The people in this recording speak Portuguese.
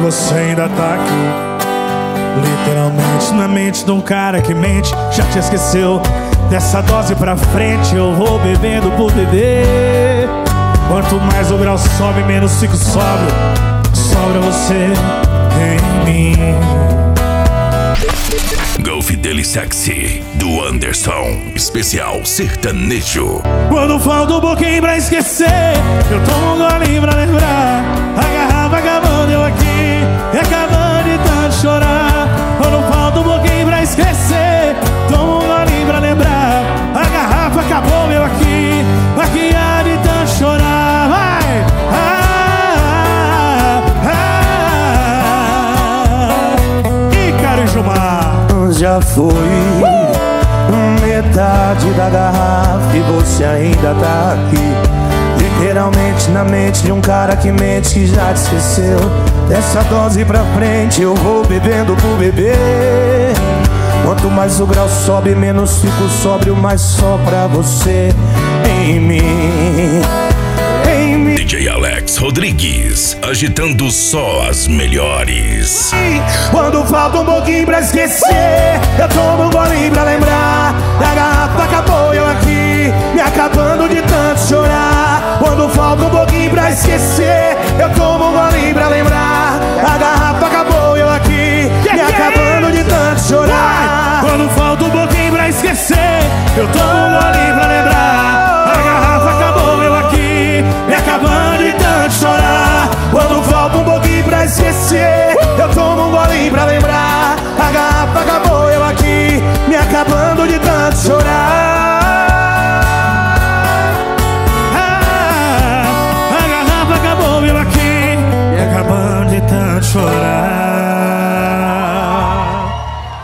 você ainda tá aqui. Literalmente na mente de um cara que mente. Já te esqueceu? Dessa dose pra frente eu vou bebendo por beber. Quanto mais o grau sobe, menos fico sóbrio. Sobra você em mim. Golf Dele Sexy, do Anderson, especial sertanejo. Quando falta um pouquinho pra esquecer, eu tomo um golinho pra lembrar. A garrafa acabando, eu aqui, e acabando de tanto chorar. Quando falta um pouquinho pra esquecer, tomo um golinho pra lembrar. A garrafa acabou, eu aqui, há de tanto chorar. Vai! Ícaro e Gilmar. Já foi metade da garrafa e você ainda tá aqui. Literalmente na mente de um cara que mente, que já te esqueceu. Dessa dose pra frente eu vou bebendo por beber. Quanto mais o grau sobe, menos fico sóbrio, mais só pra você em mim. DJ Alex Rodrigues, agitando só as melhores. Quando falta um pouquinho pra esquecer, eu tomo um golinho pra lembrar. A garrafa acabou, eu aqui, me acabando de tanto chorar. Quando falta um pouquinho pra esquecer, eu tomo um golinho pra lembrar. A garrafa acabou, eu aqui, me acabando de tanto chorar. Quando falta um pouquinho pra esquecer, eu tomo um golinho pra lembrar. A garrafa acabou, eu aqui, me acabando de tanto chorar. Quando falta um pouquinho pra esquecer, eu tomo um golinho pra lembrar. A garrafa acabou, eu aqui, me acabando de tanto chorar. A garrafa acabou, eu aqui, me acabando de tanto chorar.